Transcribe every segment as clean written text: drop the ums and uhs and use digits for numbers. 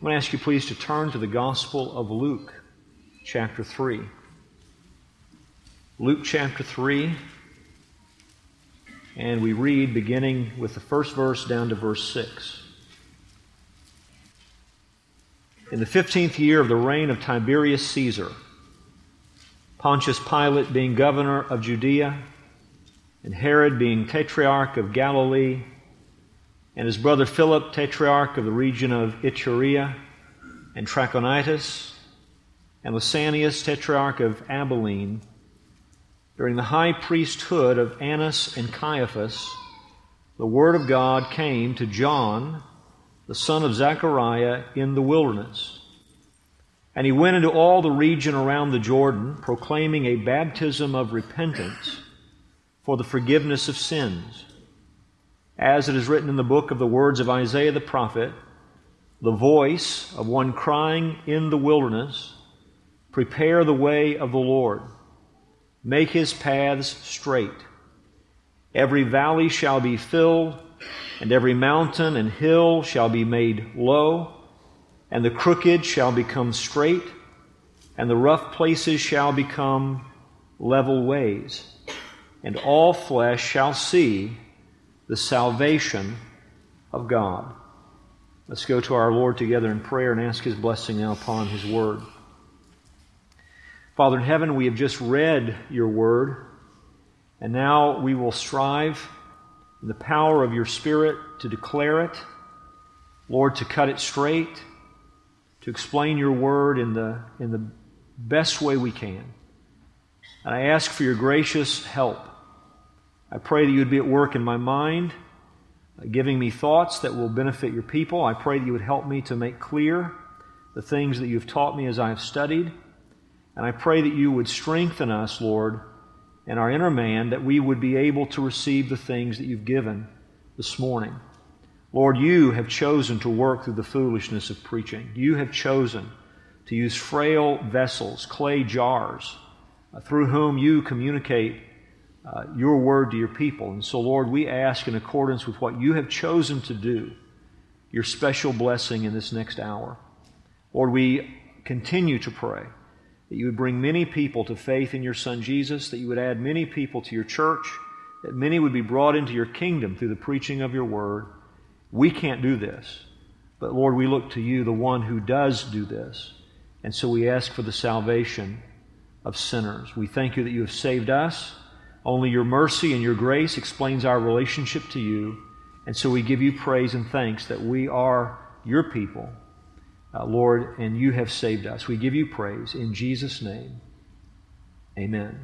going to ask you please to turn to the Gospel of Luke, chapter 3. Luke chapter 3, and we read beginning with the first verse down to verse 6. In the 15th year of the reign of Tiberius Caesar, Pontius Pilate being governor of Judea, and Herod being tetrarch of Galilee, and his brother Philip, tetrarch of the region of Iturea and Trachonitis, and Lysanias, tetrarch of Abilene, during the high priesthood of Annas and Caiaphas, the word of God came to John, the son of Zechariah, in the wilderness. And he went into all the region around the Jordan, proclaiming a baptism of repentance for the forgiveness of sins. As it is written in the book of the words of Isaiah the prophet, the voice of one crying in the wilderness, prepare the way of the Lord, make His paths straight. Every valley shall be filled, and every mountain and hill shall be made low, and the crooked shall become straight, and the rough places shall become level ways. And all flesh shall see the salvation of God. Let's go to our Lord together in prayer and ask His blessing now upon His Word. Father in heaven, we have just read Your Word, and now we will strive in the power of Your Spirit to declare it, Lord, to cut it straight, to explain Your Word in the best way we can. And I ask for Your gracious help. I pray that You would be at work in my mind, giving me thoughts that will benefit Your people. I pray that You would help me to make clear the things that You've taught me as I have studied. And I pray that You would strengthen us, Lord, in our inner man, that we would be able to receive the things that You've given this morning. Lord, You have chosen to work through the foolishness of preaching. You have chosen to use frail vessels, clay jars, through whom You communicate Your Word to Your people. And so, Lord, we ask in accordance with what You have chosen to do, Your special blessing in this next hour. Lord, we continue to pray that You would bring many people to faith in Your Son Jesus, that You would add many people to Your church, that many would be brought into Your kingdom through the preaching of Your Word. We can't do this, but Lord, we look to You, the one who does do this. And so we ask for the salvation of sinners. We thank You that You have saved us. Only Your mercy and Your grace explains our relationship to You. And so we give You praise and thanks that we are Your people, Lord, and You have saved us. We give You praise in Jesus' name. Amen.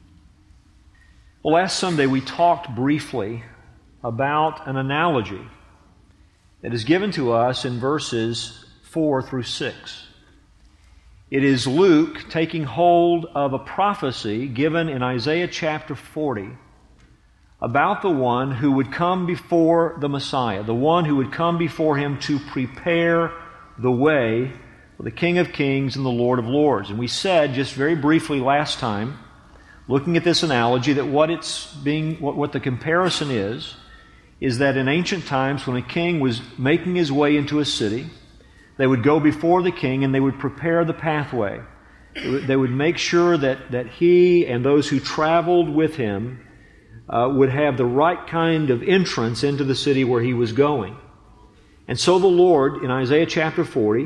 Well, last Sunday we talked briefly about an analogy that is given to us in verses 4 through 6. It is Luke taking hold of a prophecy given in Isaiah chapter 40 about the one who would come before the Messiah, the one who would come before Him to prepare the way for the King of Kings and the Lord of Lords. And we said just very briefly last time, looking at this analogy, that what the comparison is that in ancient times when a king was making his way into a city, they would go before the king and they would prepare the pathway. They would make sure that he and those who traveled with him would have the right kind of entrance into the city where he was going. And so the Lord, in Isaiah chapter 40,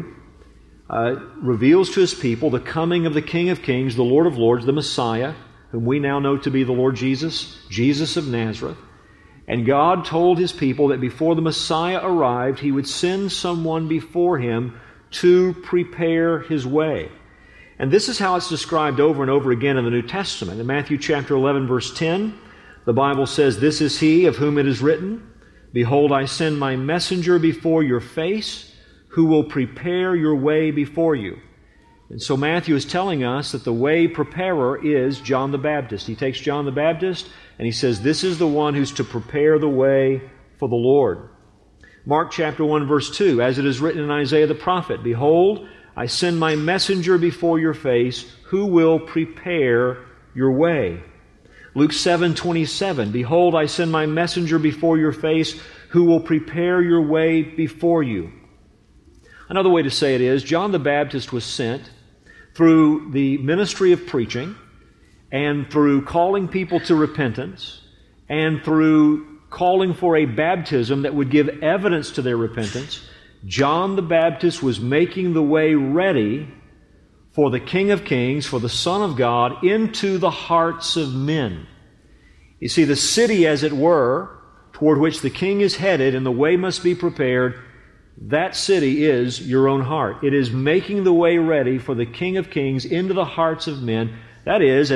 reveals to His people the coming of the King of Kings, the Lord of Lords, the Messiah, whom we now know to be the Lord Jesus, Jesus of Nazareth. And God told His people that before the Messiah arrived, He would send someone before Him to prepare His way. And this is how it's described over and over again in the New Testament. In Matthew chapter 11, verse 10, the Bible says, "This is He of whom it is written, Behold, I send My messenger before your face, who will prepare your way before you." And so Matthew is telling us that the way preparer is John the Baptist. He takes John the Baptist and he says, this is the one who's to prepare the way for the Lord. Mark chapter 1, verse 2, as it is written in Isaiah the prophet, "Behold, I send My messenger before your face, who will prepare your way." Luke 7:27, "Behold, I send My messenger before your face, who will prepare your way before you." Another way to say it is, John the Baptist was sent through the ministry of preaching and through calling people to repentance and through calling for a baptism that would give evidence to their repentance. John the Baptist was making the way ready for the King of Kings, for the Son of God, into the hearts of men. You see, the city, as it were, toward which the King is headed and the way must be prepared, that city is your own heart. It is making the way ready for the King of Kings into the hearts of men. That is,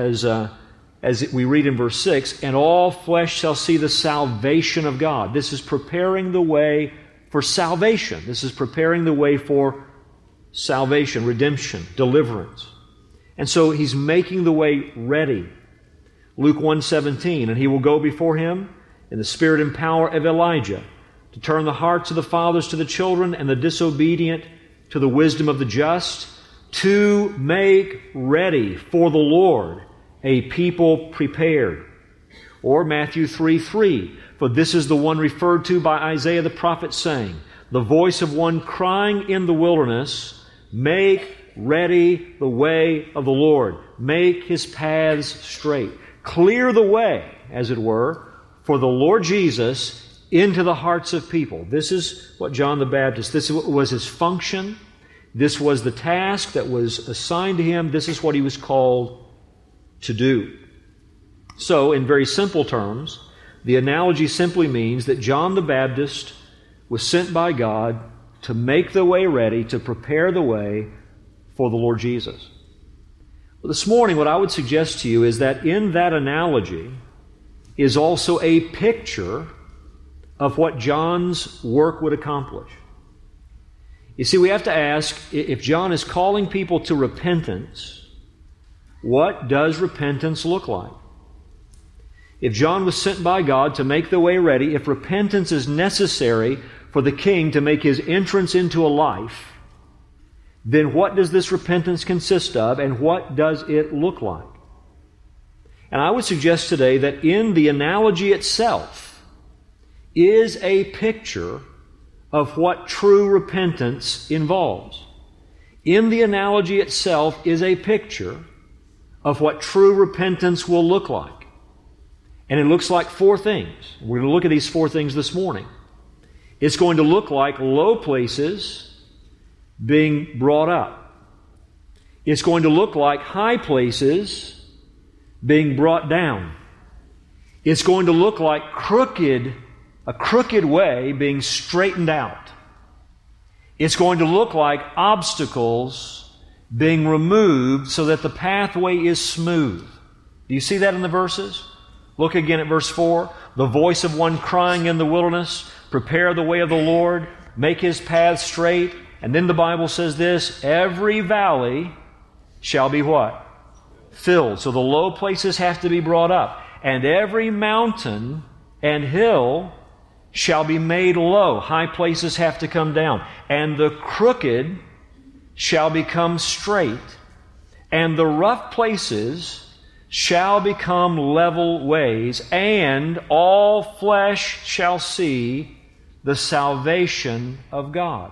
as we read in verse 6, and all flesh shall see the salvation of God. This is preparing the way for salvation. This is preparing the way for salvation, redemption, deliverance. And so He's making the way ready. Luke 1:17, and He will go before Him in the spirit and power of Elijah, to turn the hearts of the fathers to the children and the disobedient to the wisdom of the just, to make ready for the Lord a people prepared. Or Matthew 3:3, for this is the one referred to by Isaiah the prophet, saying, the voice of one crying in the wilderness, make ready the way of the Lord, make His paths straight. Clear the way, as it were, for the Lord Jesus into the hearts of people. This is what John the Baptist, this was his function. This was the task that was assigned to him. This is what he was called to do. So, in very simple terms, the analogy simply means that John the Baptist was sent by God to make the way ready, to prepare the way for the Lord Jesus. Well, this morning, what I would suggest to you is that in that analogy is also a picture of what John's work would accomplish. You see, we have to ask, if John is calling people to repentance, what does repentance look like? If John was sent by God to make the way ready, if repentance is necessary for the King to make His entrance into a life, then what does this repentance consist of, and what does it look like? And I would suggest today that in the analogy itself is a picture of what true repentance involves. In the analogy itself is a picture of what true repentance will look like. And it looks like four things. We're going to look at these four things this morning. It's going to look like low places being brought up. It's going to look like high places being brought down. It's going to look like a crooked way being straightened out. It's going to look like obstacles being removed so that the pathway is smooth. Do you see that in the verses? Look again at verse 4. The voice of one crying in the wilderness, prepare the way of the Lord, make His paths straight. And then the Bible says this, every valley shall be what? Filled. So the low places have to be brought up. And every mountain and hill shall be made low. High places have to come down. And the crooked shall become straight. And the rough places shall become level ways. And all flesh shall see the salvation of God.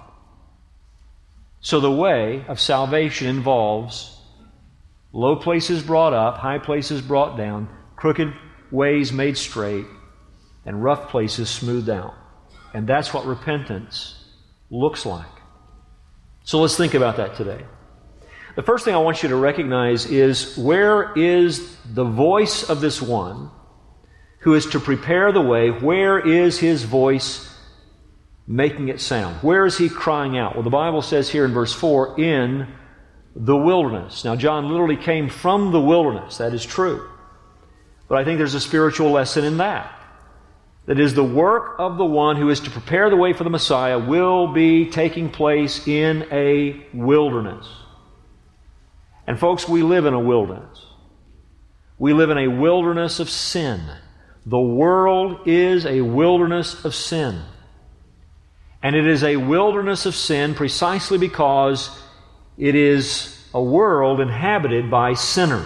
So the way of salvation involves low places brought up, high places brought down, crooked ways made straight, and rough places smoothed out. And that's what repentance looks like. So let's think about that today. The first thing I want you to recognize is, where is the voice of this one who is to prepare the way? Where is his voice making it sound? Where is he crying out? Well, the Bible says here in verse 4, in the wilderness. Now, John literally came from the wilderness. That is true. But I think there's a spiritual lesson in that. That is, the work of the one who is to prepare the way for the Messiah will be taking place in a wilderness. And folks, we live in a wilderness. We live in a wilderness of sin. The world is a wilderness of sin. And it is a wilderness of sin precisely because it is a world inhabited by sinners.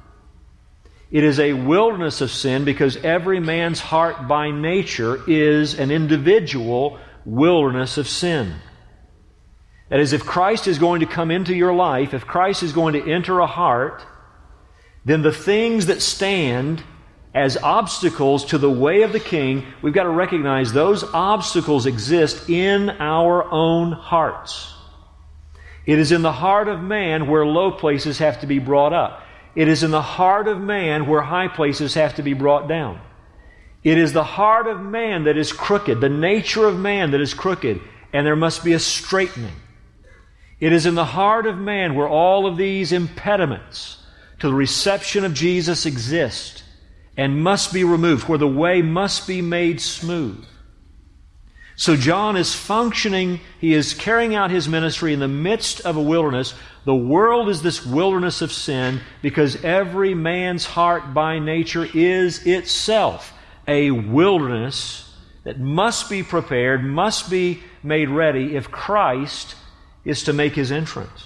It is a wilderness of sin because every man's heart by nature is an individual wilderness of sin. That is, if Christ is going to come into your life, if Christ is going to enter a heart, then the things that stand as obstacles to the way of the King, we've got to recognize those obstacles exist in our own hearts. It is in the heart of man where low places have to be brought up. It is in the heart of man where high places have to be brought down. It is the heart of man that is crooked, the nature of man that is crooked, and there must be a straightening. It is in the heart of man where all of these impediments to the reception of Jesus exist and must be removed, where the way must be made smooth. So John is functioning, he is carrying out his ministry in the midst of a wilderness. The world is this wilderness of sin because every man's heart by nature is itself a wilderness that must be prepared, must be made ready if Christ is to make His entrance.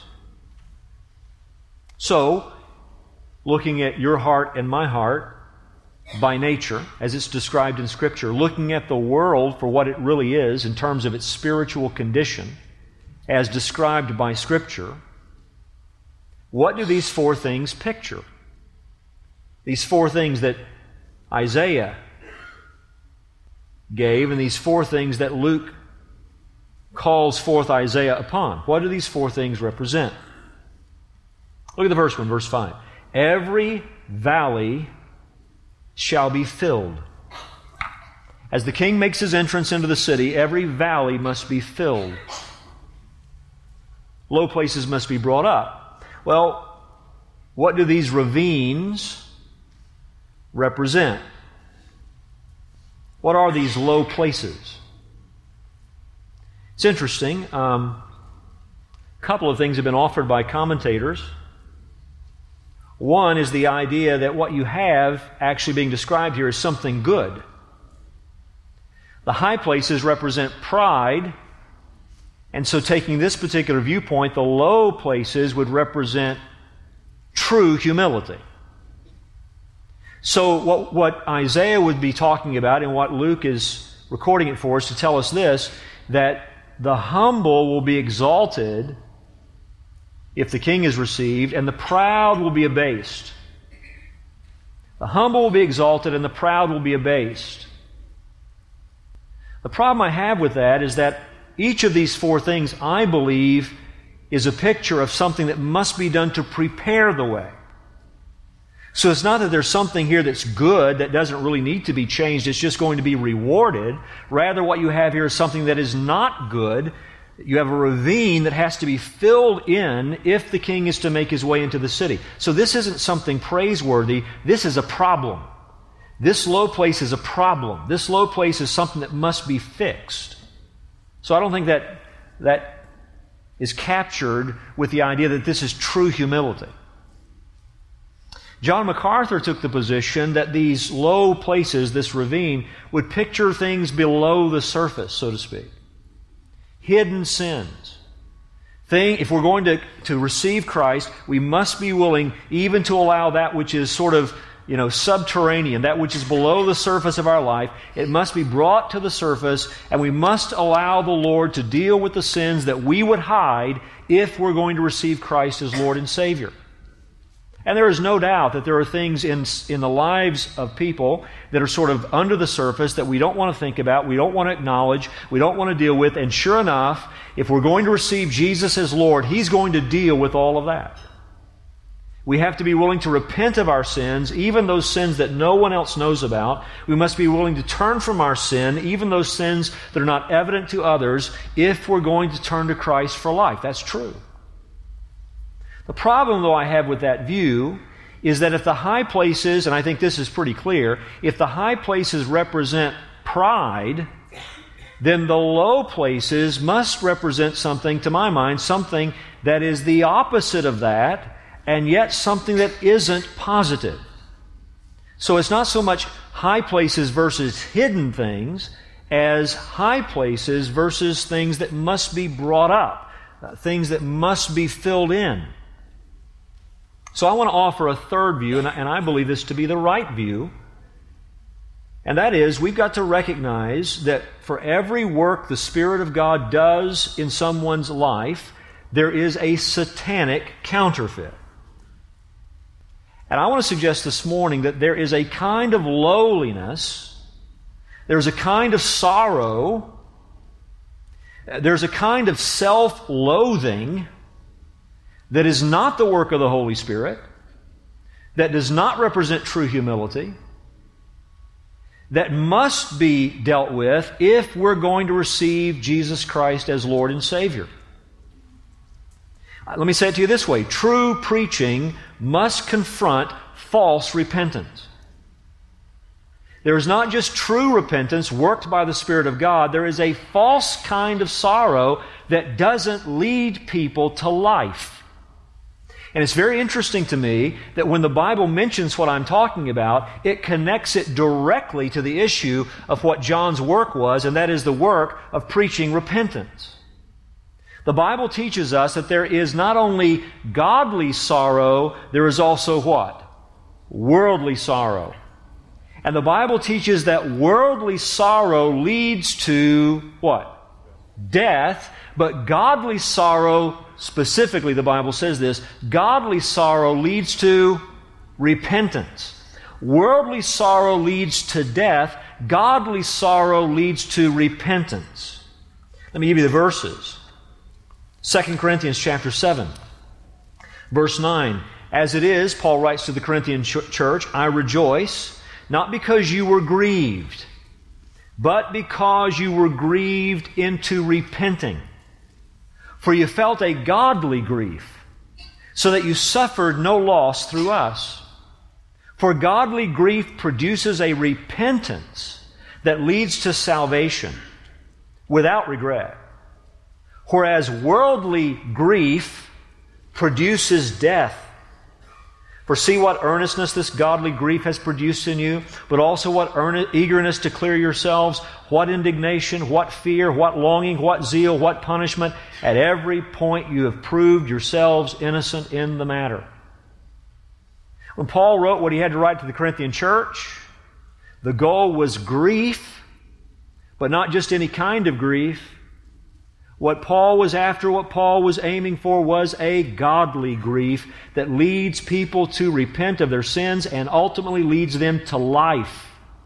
So, looking at your heart and my heart by nature, as it's described in Scripture, looking at the world for what it really is in terms of its spiritual condition, as described by Scripture, what do these four things picture? These four things that Isaiah gave, and these four things that Luke calls forth Isaiah upon. What do these four things represent? Look at the first one, verse 5. Every valley shall be filled. As the King makes His entrance into the city, every valley must be filled. Low places must be brought up. Well, what do these ravines represent? What are these low places? It's interesting. A couple of things have been offered by commentators. One is the idea that what you have actually being described here is something good. The high places represent pride, and so taking this particular viewpoint, the low places would represent true humility. So what Isaiah would be talking about, and what Luke is recording it for, is to tell us this, that the humble will be exalted if the King is received, and the proud will be abased. The humble will be exalted, and the proud will be abased. The problem I have with that is that each of these four things, I believe, is a picture of something that must be done to prepare the way. So it's not that there's something here that's good that doesn't really need to be changed, it's just going to be rewarded. Rather, what you have here is something that is not good. You have a ravine that has to be filled in if the King is to make His way into the city. So this isn't something praiseworthy, this is a problem. This low place is a problem. This low place is something that must be fixed. So I don't think that is captured with the idea that this is true humility. John MacArthur took the position that these low places, this ravine, would picture things below the surface, so to speak. Hidden sins. If we're going to receive Christ, we must be willing even to allow that which is sort of, subterranean, that which is below the surface of our life. It must be brought to the surface, and we must allow the Lord to deal with the sins that we would hide if we're going to receive Christ as Lord and Savior. And there is no doubt that there are things in the lives of people that are sort of under the surface that we don't want to think about, we don't want to acknowledge, we don't want to deal with. And sure enough, if we're going to receive Jesus as Lord, He's going to deal with all of that. We have to be willing to repent of our sins, even those sins that no one else knows about. We must be willing to turn from our sin, even those sins that are not evident to others, if we're going to turn to Christ for life. That's true. The problem, though, I have with that view is that if the high places, and I think this is pretty clear, if the high places represent pride, then the low places must represent something, to my mind, something that is the opposite of that, and yet something that isn't positive. So it's not so much high places versus hidden things as high places versus things that must be brought up, things that must be filled in. So I want to offer a third view, and I believe this to be the right view, And that is, we've got to recognize that for every work the Spirit of God does in someone's life, there is a satanic counterfeit. And I want to suggest this morning that there is a kind of lowliness, there's a kind of sorrow, there's a kind of self-loathing that is not the work of the Holy Spirit, that does not represent true humility, that must be dealt with if we're going to receive Jesus Christ as Lord and Savior. Let me say it to you this way. True preaching must confront false repentance. There is not just true repentance worked by the Spirit of God. There is a false kind of sorrow that doesn't lead people to life. And it's very interesting to me that when the Bible mentions what I'm talking about, it connects it directly to the issue of what John's work was, and that is the work of preaching repentance. The Bible teaches us that there is not only godly sorrow, there is also what? Worldly sorrow. And the Bible teaches that worldly sorrow leads to what? Death. But godly sorrow, specifically the Bible says this, godly sorrow leads to repentance. Worldly sorrow leads to death. Godly sorrow leads to repentance. Let me give you the verses. 2 Corinthians chapter 7, verse 9. As it is, Paul writes to the Corinthian church, I rejoice, not because you were grieved, but because you were grieved into repenting. For you felt a godly grief, so that you suffered no loss through us. For godly grief produces a repentance that leads to salvation without regret. Whereas worldly grief produces death. For see what earnestness this godly grief has produced in you, but also what eagerness to clear yourselves, what indignation, what fear, what longing, what zeal, what punishment. At every point you have proved yourselves innocent in the matter. When Paul wrote what he had to write to the Corinthian church, the goal was grief, but not just any kind of grief. What Paul was after, what Paul was aiming for, was a godly grief that leads people to repent of their sins and ultimately leads them to life.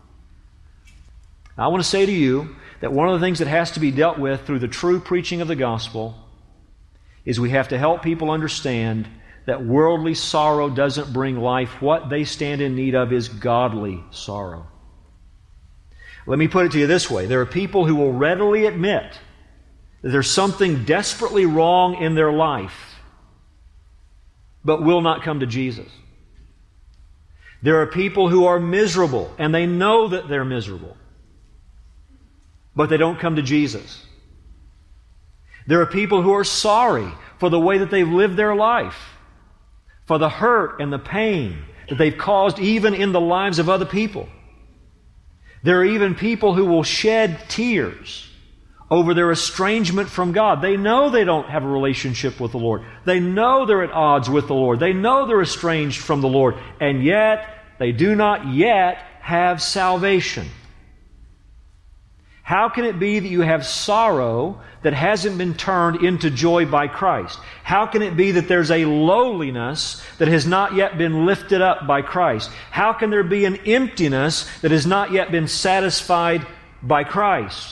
Now, I want to say to you that one of the things that has to be dealt with through the true preaching of the gospel is we have to help people understand that worldly sorrow doesn't bring life. What they stand in need of is godly sorrow. Let me put it to you this way. There are people who will readily admit that there's something desperately wrong in their life, but will not come to Jesus. There are people who are miserable, and they know that they're miserable, but they don't come to Jesus. There are people who are sorry for the way that they've lived their life, for the hurt and the pain that they've caused even in the lives of other people. There are even people who will shed tears over their estrangement from God. They know they don't have a relationship with the Lord. They know they're at odds with the Lord. They know they're estranged from the Lord. And yet, they do not yet have salvation. How can it be that you have sorrow that hasn't been turned into joy by Christ? How can it be that there's a lowliness that has not yet been lifted up by Christ? How can there be an emptiness that has not yet been satisfied by Christ?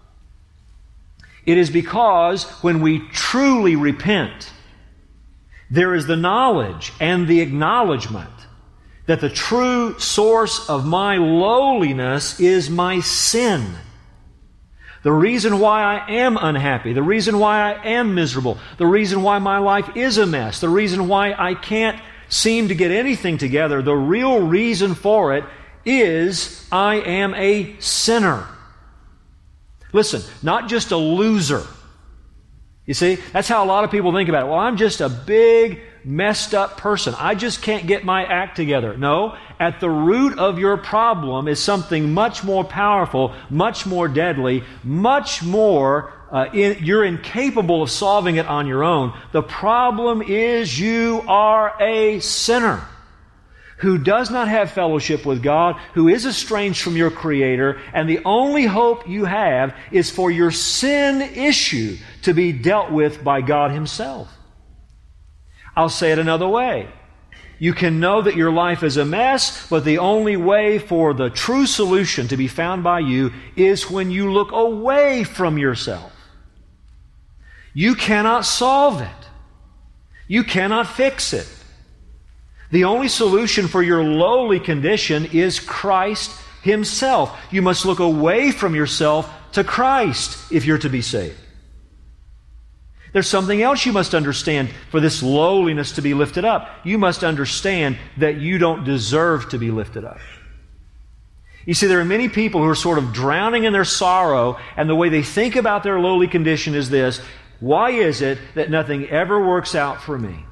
It is because when we truly repent, there is the knowledge and the acknowledgement that the true source of my lowliness is my sin. The reason why I am unhappy, the reason why I am miserable, the reason why my life is a mess, the reason why I can't seem to get anything together, the real reason for it is I am a sinner. Listen, not just a loser. You see, that's how a lot of people think about it. Well, I'm just a big, messed up person. I just can't get my act together. No, at the root of your problem is something much more powerful, much more deadly, much more, you're incapable of solving it on your own. The problem is you are a sinner. who does not have fellowship with God, who is estranged from your Creator, and the only hope you have is for your sin issue to be dealt with by God Himself. I'll say it another way. You can know that your life is a mess, but the only way for the true solution to be found by you is when you look away from yourself. You cannot solve it. You cannot fix it. The only solution for your lowly condition is Christ Himself. You must look away from yourself to Christ if you're to be saved. There's something else you must understand for this lowliness to be lifted up. You must understand that you don't deserve to be lifted up. You see, there are many people who are sort of drowning in their sorrow, and the way they think about their lowly condition is this: why is it that nothing ever works out for me?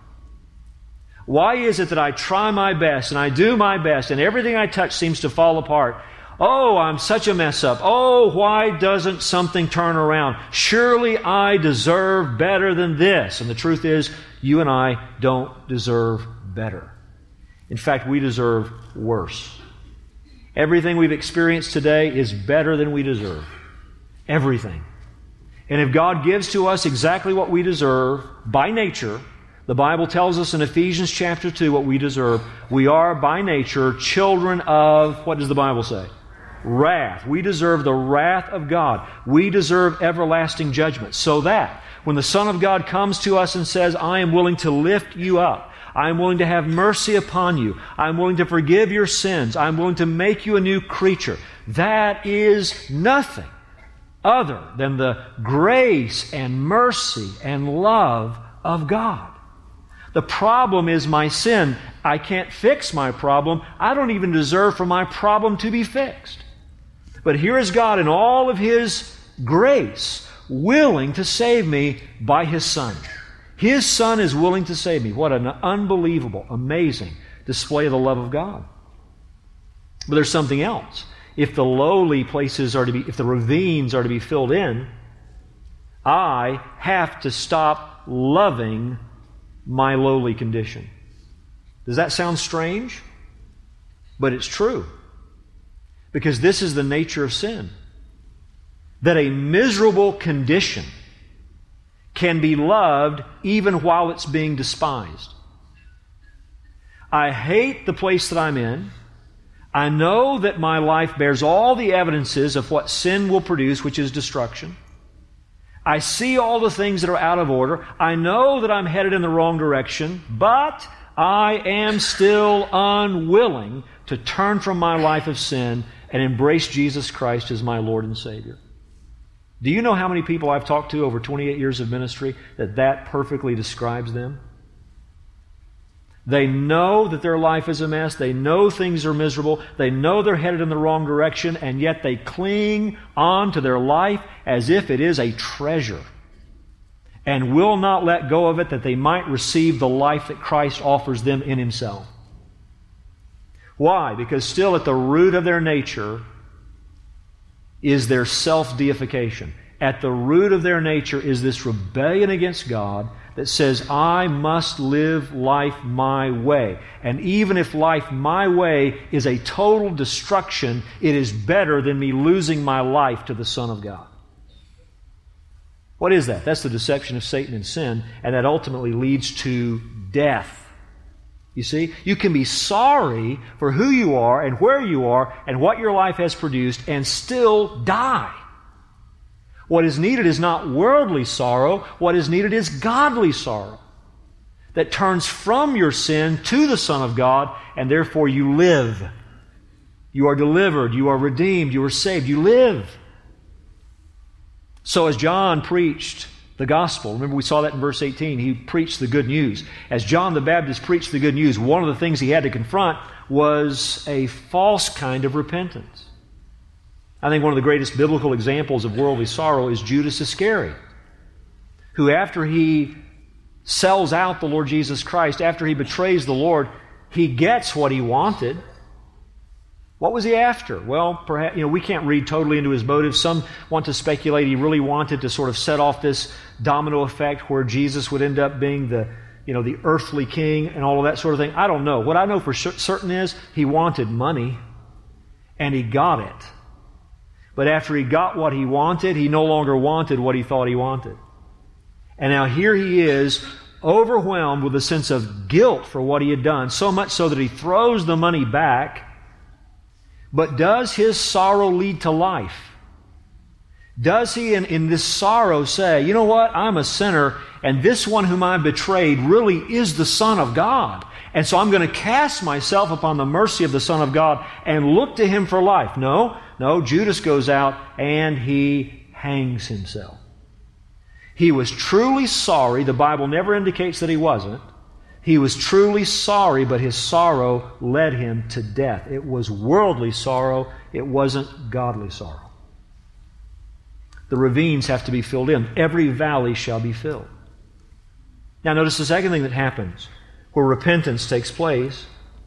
Why is it that I try my best and I do my best and everything I touch seems to fall apart? Oh, I'm such a mess up. Oh, why doesn't something turn around? Surely I deserve better than this. And the truth is, you and I don't deserve better. In fact, we deserve worse. Everything we've experienced today is better than we deserve. Everything. And if God gives to us exactly what we deserve by nature, the Bible tells us in Ephesians chapter 2 what we deserve. We are by nature children of, what does the Bible say? Wrath. We deserve the wrath of God. We deserve everlasting judgment. So that when the Son of God comes to us and says, I am willing to lift you up, I am willing to have mercy upon you, I am willing to forgive your sins, I am willing to make you a new creature, that is nothing other than the grace and mercy and love of God. The problem is my sin. I can't fix my problem. I don't even deserve for my problem to be fixed. But here is God in all of His grace, willing to save me by His Son. His Son is willing to save me. What an unbelievable, amazing display of the love of God. But there's something else. If the lowly places are to be, if the ravines are to be filled in, I have to stop loving my lowly condition. Does that sound strange? But it's true. Because this is the nature of sin. That a miserable condition can be loved even while it's being despised. I hate the place that I'm in. I know that my life bears all the evidences of what sin will produce, which is destruction. I see all the things that are out of order. I know that I'm headed in the wrong direction, but I am still unwilling to turn from my life of sin and embrace Jesus Christ as my Lord and Savior. Do you know how many people I've talked to over 28 years of ministry that perfectly describes them? They know that their life is a mess. They know things are miserable. They know they're headed in the wrong direction, and yet they cling on to their life as if it is a treasure and will not let go of it that they might receive the life that Christ offers them in Himself. Why? Because still at the root of their nature is their self-deification. At the root of their nature is this rebellion against God that says, I must live life my way. And even if life my way is a total destruction, it is better than me losing my life to the Son of God. What is that? That's the deception of Satan and sin, and that ultimately leads to death. You see, you can be sorry for who you are and where you are and what your life has produced and still die. What is needed is not worldly sorrow. What is needed is godly sorrow that turns from your sin to the Son of God, and therefore you live. You are delivered. You are redeemed. You are saved. You live. So as John preached the gospel, remember we saw that in verse 18, he preached the good news. As John the Baptist preached the good news, one of the things he had to confront was a false kind of repentance. I think one of the greatest biblical examples of worldly sorrow is Judas Iscariot, who after he sells out the Lord Jesus Christ, after he betrays the Lord, he gets what he wanted. What was he after? Well, perhaps, we can't read totally into his motives. Some want to speculate he really wanted to sort of set off this domino effect where Jesus would end up being the the earthly king and all of that sort of thing. I don't know. What I know for certain is he wanted money, and he got it. But after he got what he wanted, he no longer wanted what he thought he wanted. And now here he is, overwhelmed with a sense of guilt for what he had done, so much so that he throws the money back. But does his sorrow lead to life? Does he, in this sorrow, say, you know what, I'm a sinner, and this one whom I betrayed really is the Son of God, and so I'm going to cast myself upon the mercy of the Son of God and look to Him for life? No, Judas goes out and he hangs himself. He was truly sorry. The Bible never indicates that he wasn't. He was truly sorry, but his sorrow led him to death. It was worldly sorrow. It wasn't godly sorrow. The ravines have to be filled in. Every valley shall be filled. Now notice the second thing that happens, where repentance takes place.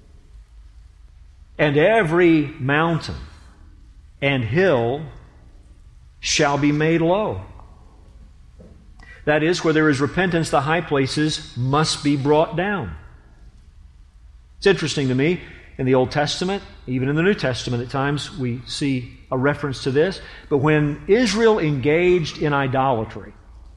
And every mountain and hill shall be made low. That is, where there is repentance, the high places must be brought down. It's interesting to me, in the Old Testament, even in the New Testament at times, we see a reference to this. But when Israel engaged in idolatry,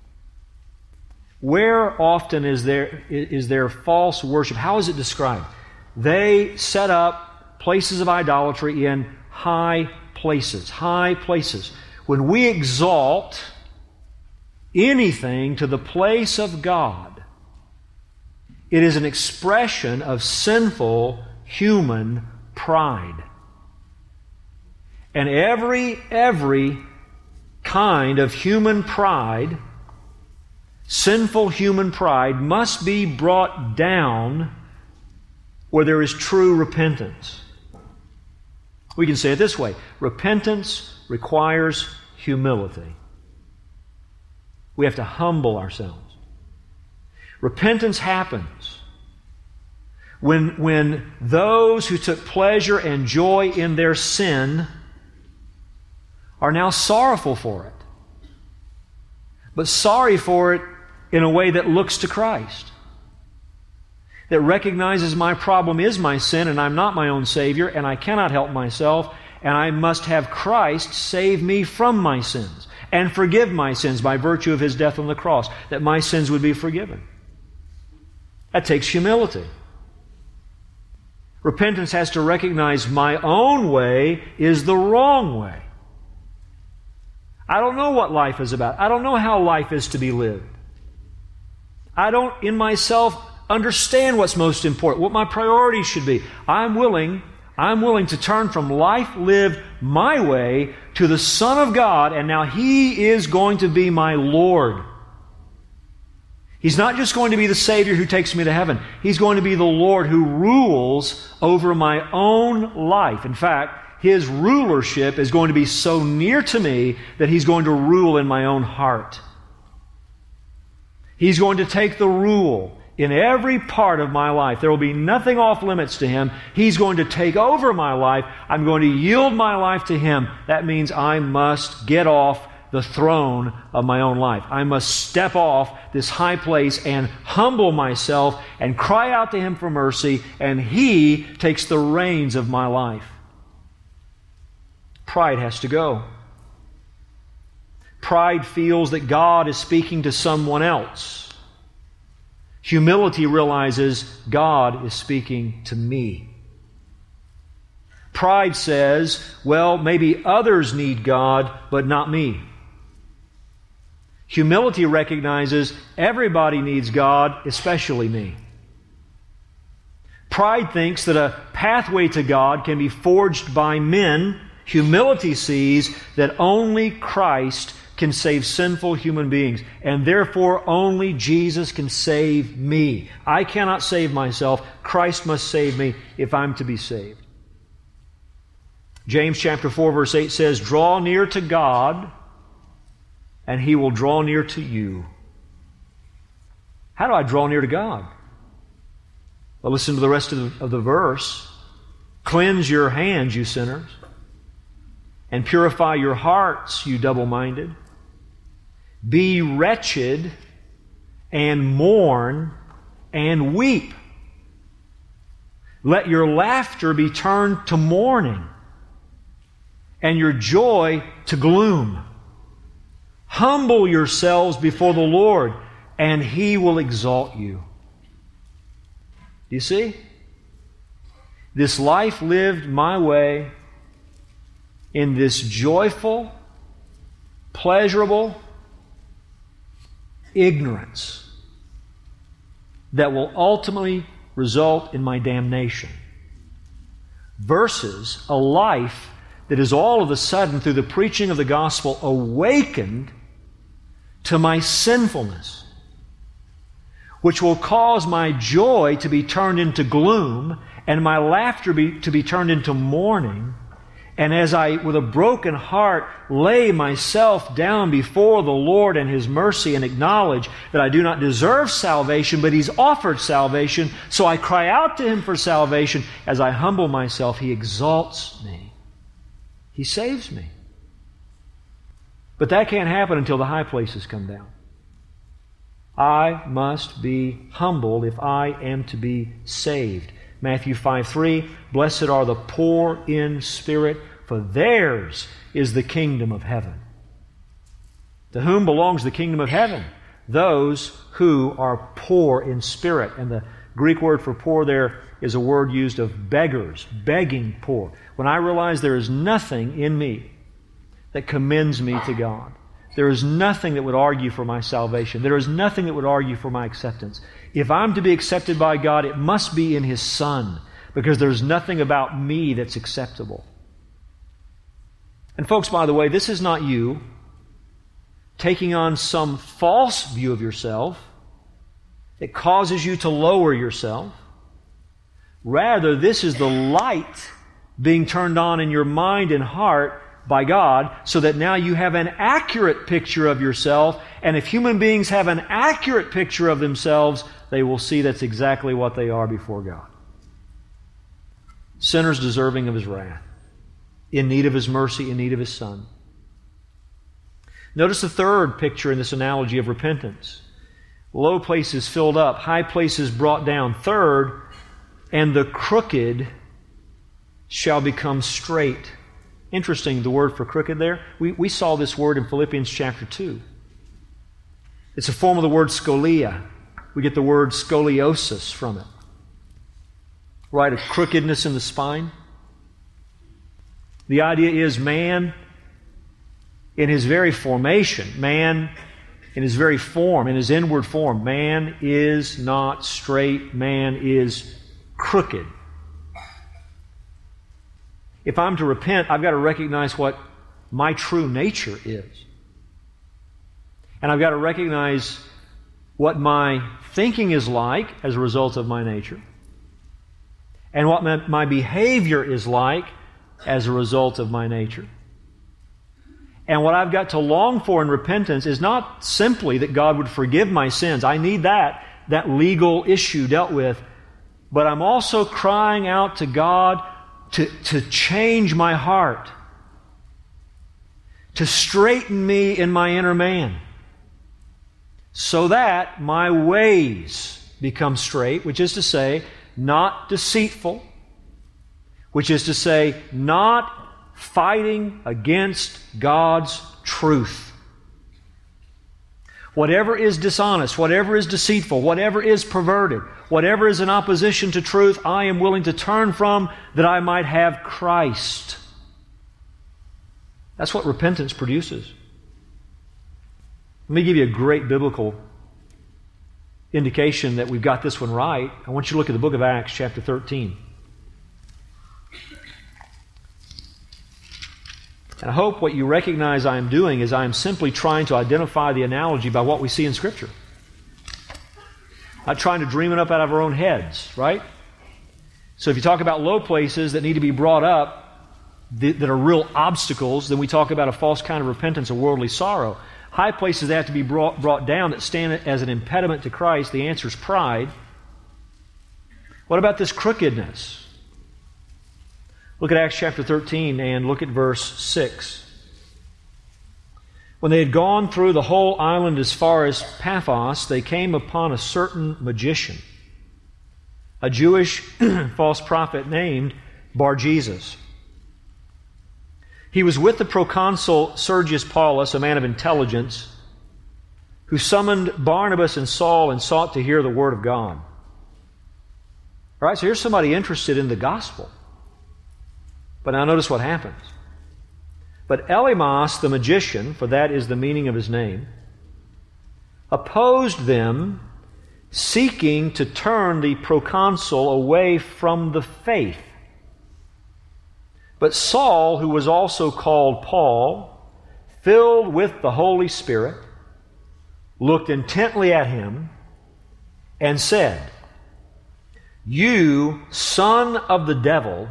where often is there false worship? How is it described? They set up places of idolatry in high places. High places. When we exalt anything to the place of God, it is an expression of sinful human pride. And every kind of human pride, sinful human pride, must be brought down where there is true repentance. We can say it this way: repentance requires humility. We have to humble ourselves. Repentance happens when those who took pleasure and joy in their sin are now sorrowful for it, but sorry for it in a way that looks to Christ, that recognizes my problem is my sin and I'm not my own Savior and I cannot help myself and I must have Christ save me from my sins and forgive my sins by virtue of His death on the cross, that my sins would be forgiven. That takes humility. Repentance has to recognize my own way is the wrong way. I don't know what life is about. I don't know how life is to be lived. I don't, in myself, understand what's most important, what my priorities should be. I'm willing to turn from life lived my way to the Son of God, and now He is going to be my Lord. He's not just going to be the Savior who takes me to heaven. He's going to be the Lord who rules over my own life. In fact, His rulership is going to be so near to me that He's going to rule in my own heart. He's going to take the rule in every part of my life. There will be nothing off limits to Him. He's going to take over my life. I'm going to yield my life to Him. That means I must get off the throne of my own life. I must step off this high place and humble myself and cry out to Him for mercy, and He takes the reins of my life. Pride has to go. Pride feels that God is speaking to someone else. Humility realizes God is speaking to me. Pride says, well, maybe others need God, but not me. Humility recognizes everybody needs God, especially me. Pride thinks that a pathway to God can be forged by men. Humility sees that only Christ can save sinful human beings, and therefore only Jesus can save me. I cannot save myself. Christ must save me if I'm to be saved. James chapter 4 verse 8 says, "Draw near to God, and He will draw near to you." How do I draw near to God? Well, listen to the rest of the verse. "Cleanse your hands, you sinners, and purify your hearts, you double-minded. Be wretched and mourn, and weep. Let your laughter be turned to mourning, and your joy to gloom. Humble yourselves before the Lord, and He will exalt you. Do you see? This life lived my way in this joyful, pleasurable ignorance that will ultimately result in my damnation, versus a life that is all of a sudden, through the preaching of the gospel, awakened to my sinfulness, which will cause my joy to be turned into gloom and my laughter to be turned into mourning. And as I, with a broken heart, lay myself down before the Lord and His mercy and acknowledge that I do not deserve salvation, but He's offered salvation, so I cry out to Him for salvation. As I humble myself, He exalts me. He saves me. But that can't happen until the high places come down. I must be humbled if I am to be saved. Matthew 5:3, blessed are the poor in spirit, for theirs is the kingdom of heaven. To whom belongs the kingdom of heaven? Those who are poor in spirit. And the Greek word for poor there is a word used of beggars, begging poor. When I realize there is nothing in me that commends me to God, there is nothing that would argue for my salvation, there is nothing that would argue for my acceptance. If I'm to be accepted by God, it must be in His Son, because there's nothing about me that's acceptable. And folks, by the way, this is not you taking on some false view of yourself that causes you to lower yourself. Rather, this is the light being turned on in your mind and heart by God, so that now you have an accurate picture of yourself. And if human beings have an accurate picture of themselves, they will see that's exactly what they are before God. Sinners deserving of His wrath, in need of His mercy, in need of His Son. Notice the third picture in this analogy of repentance. Low places filled up, high places brought down. Third, and the crooked shall become straight. Interesting, the word for crooked there. We saw this word in Philippians chapter 2. It's a form of the word scolia. We get the word scoliosis from it. Right, a crookedness in the spine. The idea is man, in his very formation, man in his very form, in his inward form, man is not straight, man is crooked. If I'm to repent, I've got to recognize what my true nature is. And I've got to recognize what my thinking is like as a result of my nature, and what my behavior is like as a result of my nature. And what I've got to long for in repentance is not simply that God would forgive my sins. I need that legal issue dealt with. But I'm also crying out to God to change my heart, to straighten me in my inner man, so that my ways become straight, which is to say, not deceitful, which is to say, not fighting against God's truth. Whatever is dishonest, whatever is deceitful, whatever is perverted, whatever is in opposition to truth, I am willing to turn from, that I might have Christ. That's what repentance produces. Let me give you a great biblical indication that we've got this one right. I want you to look at the book of Acts, chapter 13. And I hope what you recognize I am doing is I am simply trying to identify the analogy by what we see in Scripture. Not trying to dream it up out of our own heads, right? So if you talk about low places that need to be brought up, that are real obstacles, then we talk about a false kind of repentance, a worldly sorrow. High places that have to be brought down that stand as an impediment to Christ, the answer is pride. What about this crookedness? Look at Acts chapter 13 and look at verse 6. When they had gone through the whole island as far as Paphos, they came upon a certain magician, a Jewish false prophet named Bar-Jesus. He was with the proconsul Sergius Paulus, a man of intelligence, who summoned Barnabas and Saul and sought to hear the word of God. All right, so here's somebody interested in the gospel. But now notice what happens. But Elymas, the magician, for that is the meaning of his name, opposed them, seeking to turn the proconsul away from the faith. But Saul, who was also called Paul, filled with the Holy Spirit, looked intently at him and said, "You son of the devil,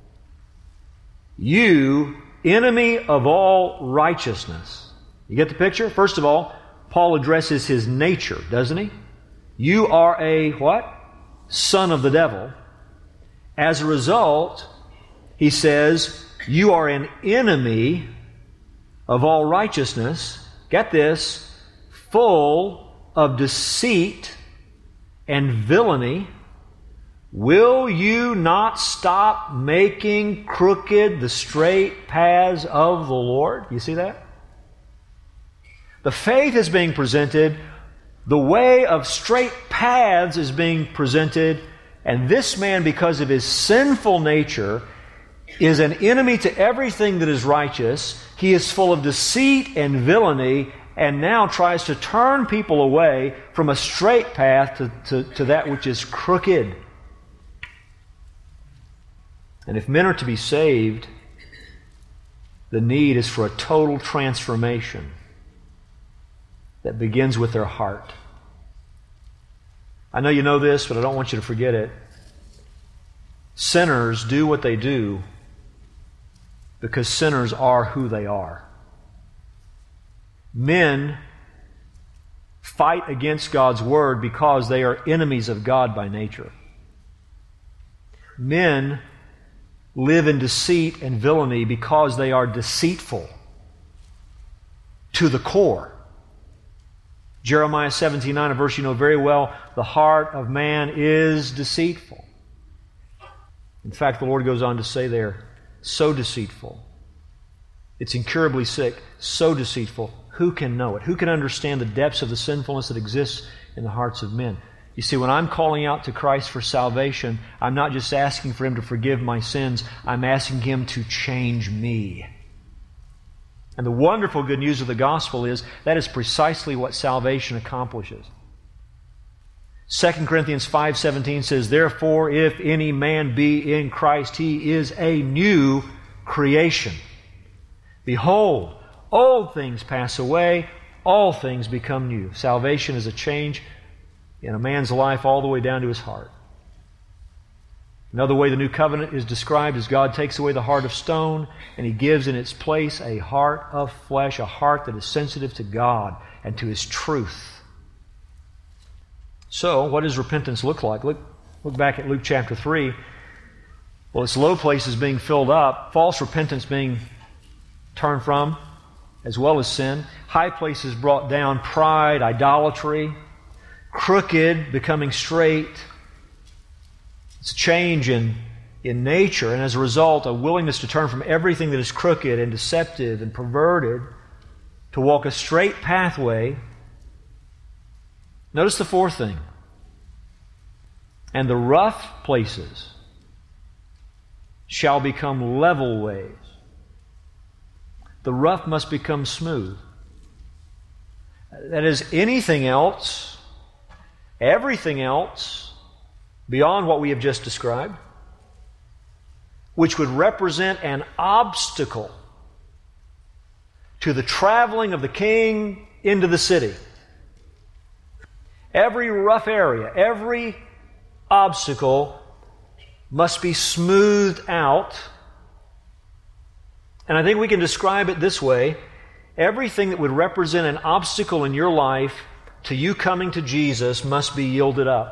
you enemy of all righteousness." You get the picture? First of all, Paul addresses his nature, doesn't he? You are a what? Son of the devil. As a result, he says, you are an enemy of all righteousness. Get this, full of deceit and villainy. Will you not stop making crooked the straight paths of the Lord? You see that? The faith is being presented. The way of straight paths is being presented. And this man, because of his sinful nature, is an enemy to everything that is righteous. He is full of deceit and villainy, and now tries to turn people away from a straight path to that which is crooked. And if men are to be saved, the need is for a total transformation that begins with their heart. I know you know this, but I don't want you to forget it. Sinners do what they do because sinners are who they are. Men fight against God's Word because they are enemies of God by nature. Men live in deceit and villainy because they are deceitful to the core. Jeremiah 17:9, a verse you know very well, the heart of man is deceitful. In fact, the Lord goes on to say there, so deceitful. It's incurably sick, so deceitful. Who can know it? Who can understand the depths of the sinfulness that exists in the hearts of men? You see, when I'm calling out to Christ for salvation, I'm not just asking for Him to forgive my sins, I'm asking Him to change me. And the wonderful good news of the gospel is that is precisely what salvation accomplishes. 2 Corinthians 5:17 says, "Therefore, if any man be in Christ, he is a new creation. Behold, old things pass away, all things become new." Salvation is a change in a man's life all the way down to his heart. Another way the new covenant is described is God takes away the heart of stone and He gives in its place a heart of flesh, a heart that is sensitive to God and to His truth. So, what does repentance look like? Look back at Luke chapter 3. Well, its low places being filled up, false repentance being turned from, as well as sin. High places brought down, pride, idolatry, crooked becoming straight. It's a change in nature, and as a result, a willingness to turn from everything that is crooked and deceptive and perverted to walk a straight pathway. Notice the fourth thing. And the rough places shall become level ways. The rough must become smooth. That is, anything else, everything else, beyond what we have just described, which would represent an obstacle to the traveling of the king into the city. Every rough area, every obstacle must be smoothed out. And I think we can describe it this way. Everything that would represent an obstacle in your life to you coming to Jesus must be yielded up.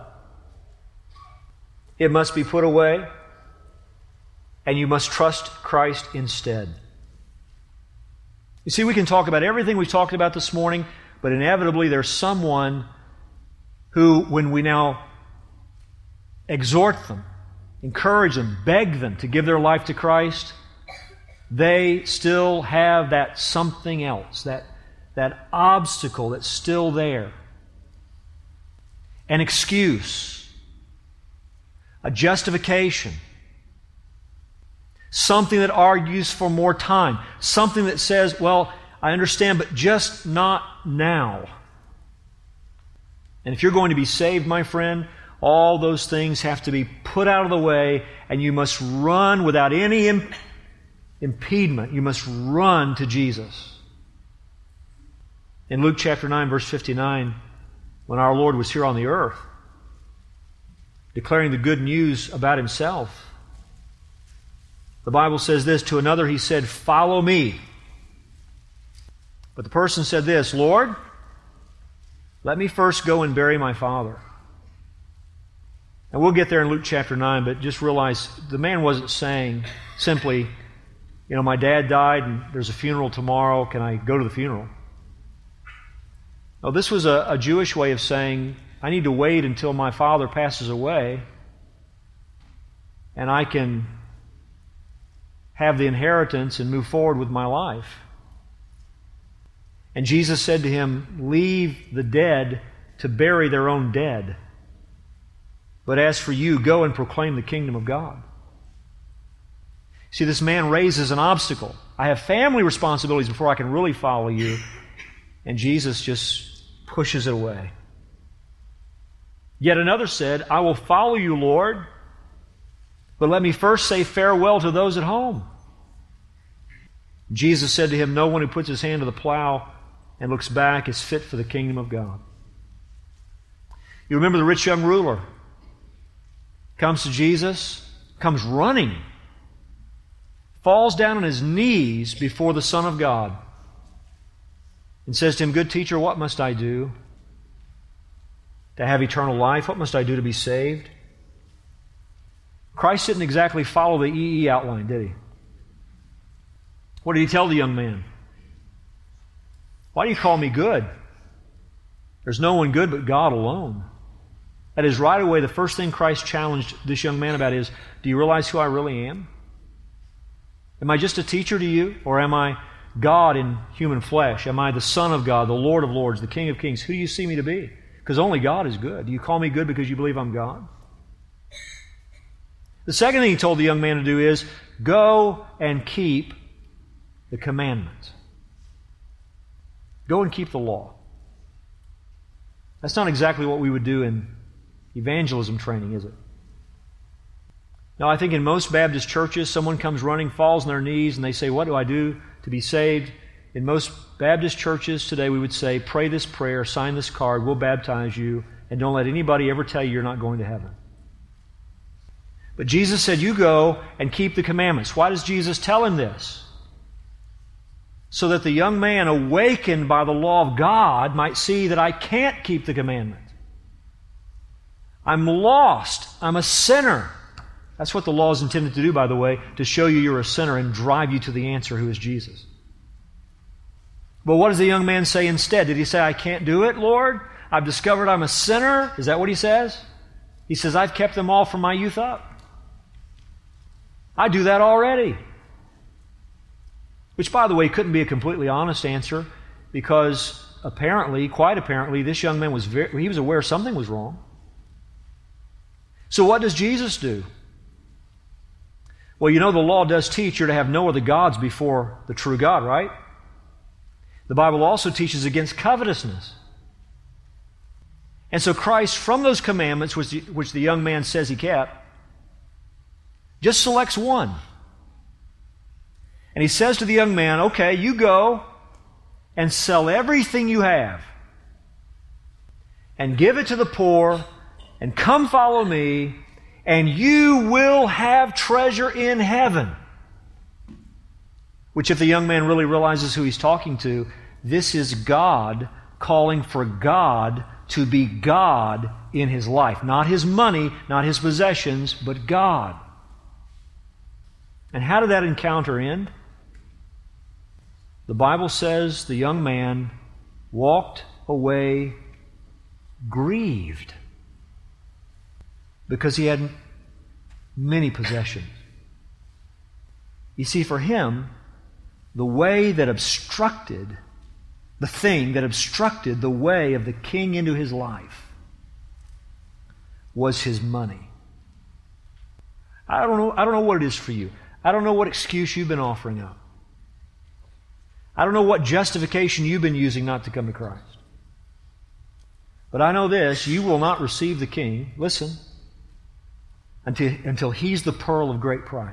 It must be put away, and you must trust Christ instead. You see, we can talk about everything we've talked about this morning, but inevitably there's someone who, when we now exhort them, encourage them, beg them to give their life to Christ, they still have that something else, that obstacle that's still there. An excuse, a justification, something that argues for more time, something that says, well, I understand, but just not now. And if you're going to be saved, my friend, all those things have to be put out of the way, and you must run without any impediment. You must run to Jesus. In Luke chapter 9, verse 59, when our Lord was here on the earth, declaring the good news about Himself, the Bible says this, to another He said, "Follow me." But the person said this, "Lord, let me first go and bury my father." And we'll get there in Luke chapter 9, but just realize the man wasn't saying simply, my dad died and there's a funeral tomorrow, can I go to the funeral? No, this was a Jewish way of saying, I need to wait until my father passes away and I can have the inheritance and move forward with my life. And Jesus said to him, "Leave the dead to bury their own dead. But as for you, go and proclaim the kingdom of God." See, this man raises an obstacle. I have family responsibilities before I can really follow you. And Jesus just pushes it away. Yet another said, "I will follow you, Lord, but let me first say farewell to those at home." Jesus said to him, "No one who puts his hand to the plow and looks back is fit for the kingdom of God." You remember the rich young ruler comes to Jesus, comes running, falls down on his knees before the Son of God and says to Him, "Good teacher, what must I do to have eternal life? What must I do to be saved?" Christ didn't exactly follow the EE outline, did He? What did He tell the young man? "Why do you call me good? There's no one good but God alone." That is, right away, the first thing Christ challenged this young man about is, do you realize who I really am? Am I just a teacher to you, or am I God in human flesh? Am I the Son of God, the Lord of Lords, the King of Kings? Who do you see me to be? Because only God is good. Do you call me good because you believe I'm God? The second thing He told the young man to do is, go and keep the commandments. Go and keep the law. That's not exactly what we would do in evangelism training, is it? Now, I think in most Baptist churches, someone comes running, falls on their knees, and they say, "What do I do to be saved?" In most Baptist churches today, we would say, "Pray this prayer, sign this card, we'll baptize you, and don't let anybody ever tell you you're not going to heaven." But Jesus said, you go and keep the commandments. Why does Jesus tell him this? So that the young man, awakened by the law of God, might see that I can't keep the commandment. I'm lost. I'm a sinner. That's what the law is intended to do, by the way, to show you you're a sinner and drive you to the answer, who is Jesus. But what does the young man say instead? Did he say, "I can't do it, Lord? I've discovered I'm a sinner"? Is that what he says? He says, "I've kept them all from my youth up. I do that already." Which, by the way, couldn't be a completely honest answer, because apparently, quite apparently, this young man was aware something was wrong. So what does Jesus do? Well, the law does teach you're to have no other gods before the true God, right? The Bible also teaches against covetousness. And so Christ, from those commandments which the young man says he kept, just selects one. And He says to the young man, "Okay, you go and sell everything you have and give it to the poor and come follow me, and you will have treasure in heaven." Which, if the young man really realizes who he's talking to, this is God calling for God to be God in his life. Not his money, not his possessions, but God. And how did that encounter end? The Bible says the young man walked away grieved. because he had many possessions. You see, for him, the way that obstructed, the thing that obstructed the way of the king into his life was his money. I don't know what it is for you. I don't know what excuse you've been offering up. I don't know what justification you've been using not to come to Christ. But I know this, you will not receive the King, listen, until He's the pearl of great price.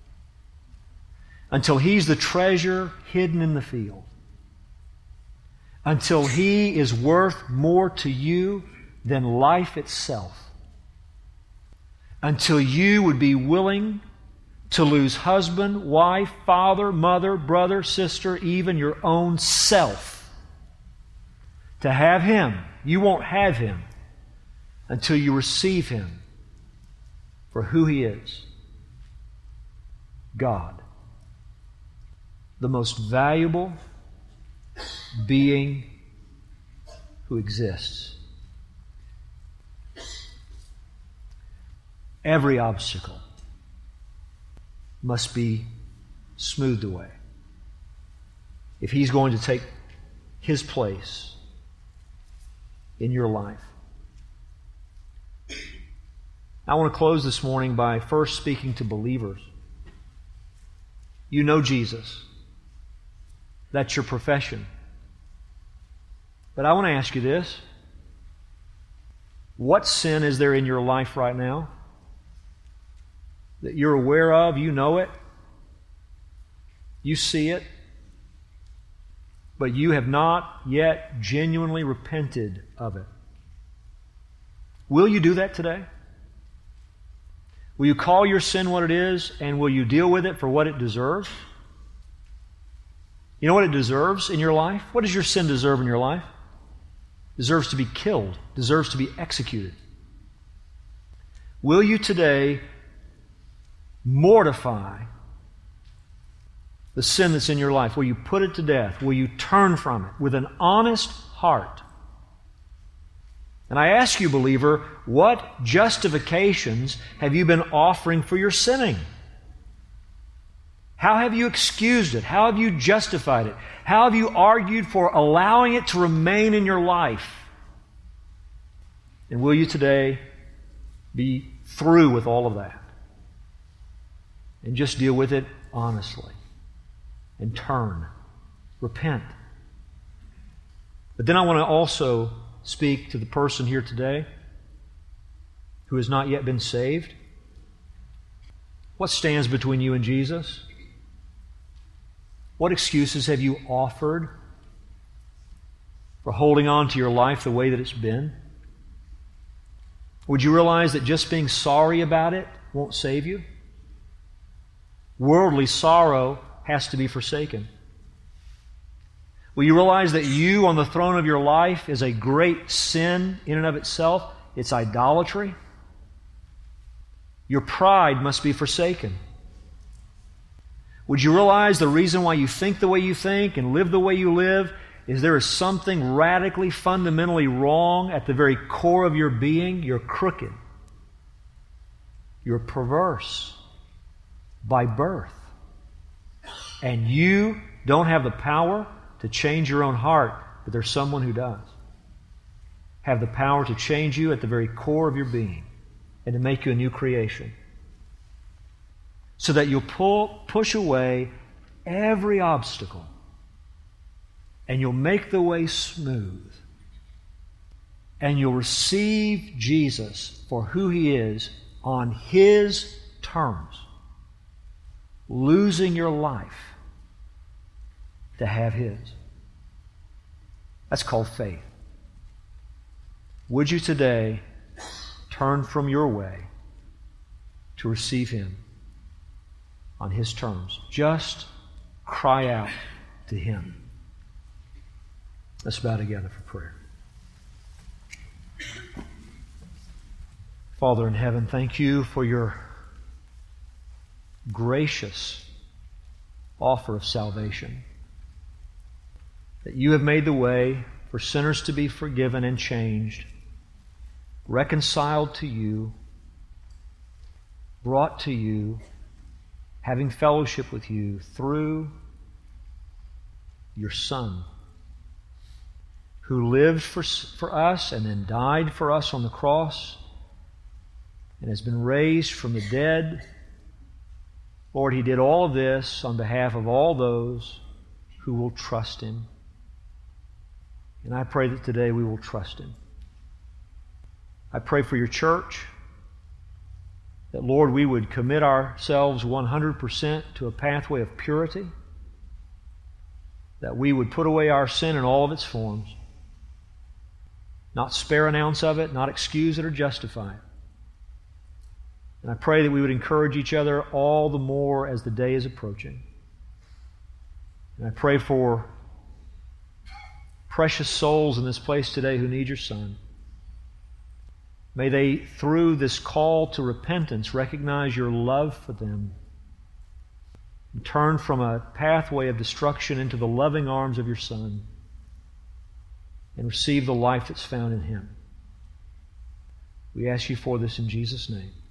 Until He's the treasure hidden in the field. Until He is worth more to you than life itself. Until you would be willing to lose husband, wife, father, mother, brother, sister, even your own self. To have Him. You won't have Him until you receive Him for who He is. God. The most valuable being who exists. Every obstacle must be smoothed away if He's going to take His place in your life. I want to close this morning by first speaking to believers. You know Jesus. That's your profession. But I want to ask you this. What sin is there in your life right now that you're aware of? You know it. You see it. But you have not yet genuinely repented of it. Will you do that today? Will you call your sin what it is, and will you deal with it for what it deserves? You know what it deserves in your life? What does your sin deserve in your life? It deserves to be killed. It deserves to be executed. Will you today mortify the sin that's in your life? Will you put it to death? Will you turn from it with an honest heart? And I ask you, believer, what justifications have you been offering for your sinning? How have you excused it? How have you justified it? How have you argued for allowing it to remain in your life? And will you today be through with all of that and just deal with it honestly and turn, repent? But then I want to also speak to the person here today who has not yet been saved. What stands between you and Jesus? What excuses have you offered for holding on to your life the way that it's been? Would you realize that just being sorry about it won't save you? Worldly sorrow has to be forsaken. Will you realize that you on the throne of your life is a great sin in and of itself? It's idolatry. Your pride must be forsaken. Would you realize the reason why you think the way you think and live the way you live is there is something radically, fundamentally wrong at the very core of your being? You're crooked. You're perverse by birth. And you don't have the power to change your own heart, but there's someone who does. Have the power to change you at the very core of your being and to make you a new creation. So that you'll push away every obstacle and you'll make the way smooth and you'll receive Jesus for who He is on His terms, losing your life to have His. That's called faith. Would you today turn from your way to receive Him on His terms? Just cry out to Him. Let's bow together for prayer. Father in heaven, thank You for Your gracious offer of salvation. That You have made the way for sinners to be forgiven and changed, reconciled to You, brought to you, having fellowship with you through your Son, who lived for us and then died for us on the cross and has been raised from the dead. Lord, He did all of this on behalf of all those who will trust Him. And I pray that today we will trust Him. I pray for your church, that, Lord, we would commit ourselves 100% to a pathway of purity, that we would put away our sin in all of its forms, not spare an ounce of it, not excuse it or justify it. And I pray that we would encourage each other all the more as the day is approaching. And I pray for precious souls in this place today who need your Son. May they, through this call to repentance, recognize your love for them and turn from a pathway of destruction into the loving arms of your Son and receive the life that's found in Him. We ask you for this in Jesus' name.